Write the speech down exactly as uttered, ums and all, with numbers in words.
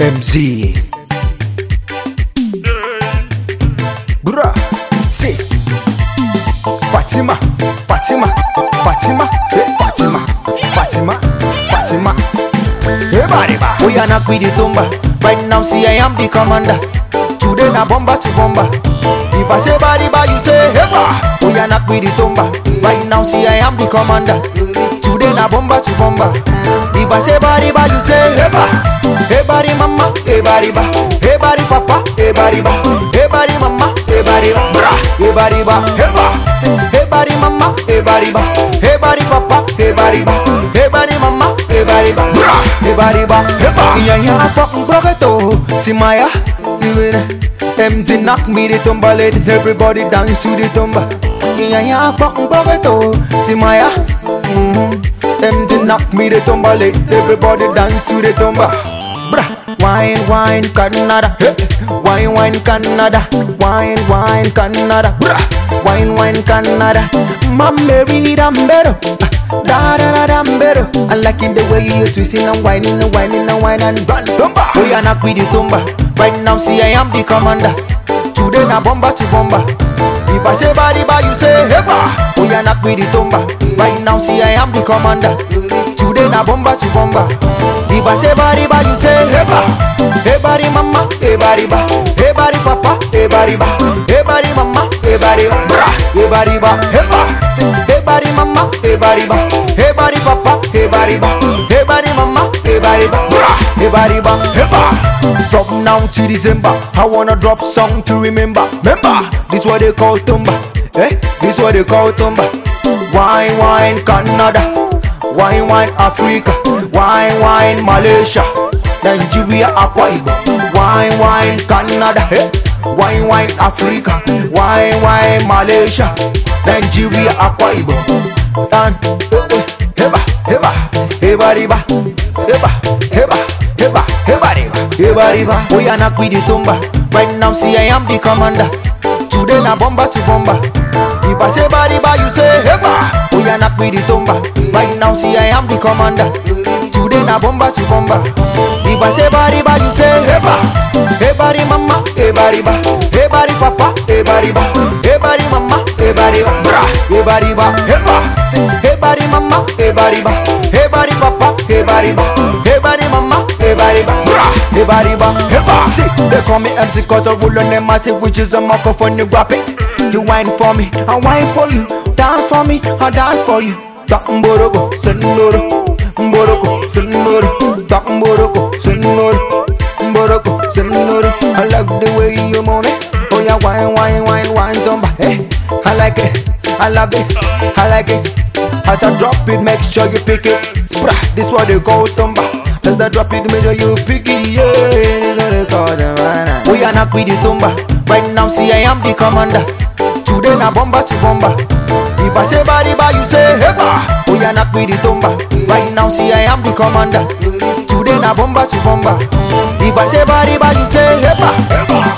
M Z. Bruh, say Fatima, Fatima, Fatima, say Fatima, Fatima, Fatima. Everybody, we are not with the tumba. Right now, see I am the commander. Today na bomba to bomba. If I say body ba, you say heba. We are not with the tumba. Right now, see I am the commander. Today na bomba to bomba. If I say body ba, you say heba. Hey body mama, hey body ba. Hey body papa, hey body ba. Hey body mama, hey body ba. Bra, hey body ba, heba. Hey body mama, hey body ba. Hey body papa, hey body ba. Hey body mama, hey body ba. Bra, hey body ba, heba. yeah yeah, fucking broketo, Timaya, M Z knock me the tumba, let everybody dance to the tumba. Yeah yeah, fucking broketo, Timaya, M Z knock me the tumba, let everybody dance to the tumba. Bruh. Wine, wine, Canada. Wine, wine, Canada. Wine, wine, Canada. Wine, wine, Canada. Mamma, Dambero. Da da da Dambero. I like it the way you twisting and whining and whining and whining and run. Tumba. We are not with the tumba. Right now, see I am the commander. Today na bomba to bomba. If I say body ba, you say heba. We are not with the tumba. Right now, see I am the commander. Today na bomba to bomba. If I say body ba, you say heba. Hey body mama, hey body ba. Hey body papa, hey body ba. Hey body mama, hey body ba. Bra, hey body ba, heba. Hey body mama, hey body ba. Hey body papa, hey body ba. Hey body mama, hey body ba. Bra, hey body ba, heba. From now to December, I wanna drop song to remember. Remember, this what they call tumba. Eh, this what they call tumba. Wine, wine, Canada. Wine, wine, Africa. Wine, wine, Malaysia. Nigeria, Akwa Ibom. Wine, wine, Canada. Eh? Wine, wine, Africa. Wine, wine, Malaysia. Nigeria, Akwa Ibom. And heba, heba, heba riba, heba, heba, heba, heba riba, heba riba. We are not with the tumba. Right now, see I am the commander. Today na bomba to bomba. If I say body ba, you say heba. We are not with the tumba. Right now, see I am the commander. Today na bomba to bomba. If I say body ba, you say heba. Hey body mama, hey body ba. Hey body papa, hey body ba. Hey body mama, hey body ba. Bra, hey body ba, heba. Hey body mama, hey body ba. Hey body papa, hey body ba. Hey body mama, hey body ba. Bra, hey body ba, heba. See, they call me M C cause I roll on them massive, which is a microphone you graphic. You whine for me, I whine for you. Dance for me, I dance for you. Tak mborogo, senoro. Mborogo, senoro. Tak mborogo, senoro. Mborogo, senoro. I like the way you move it. Oh yeah, whine, whine, whine, whine, tumba. Hey, I like it, I love it, I like it. As I drop it, make sure you pick it. Brah, this what they call tumba. As I drop it, make sure you pick it. Yeah, this what they call the man. We are not with the tumba. Right now, see I am the commander. Today na bomba to bomba. If I say body ba, you say heba. We are not with the tumba. Right now, see I am the commander. Today na bomba to bomba. If I say body ba, you say heba.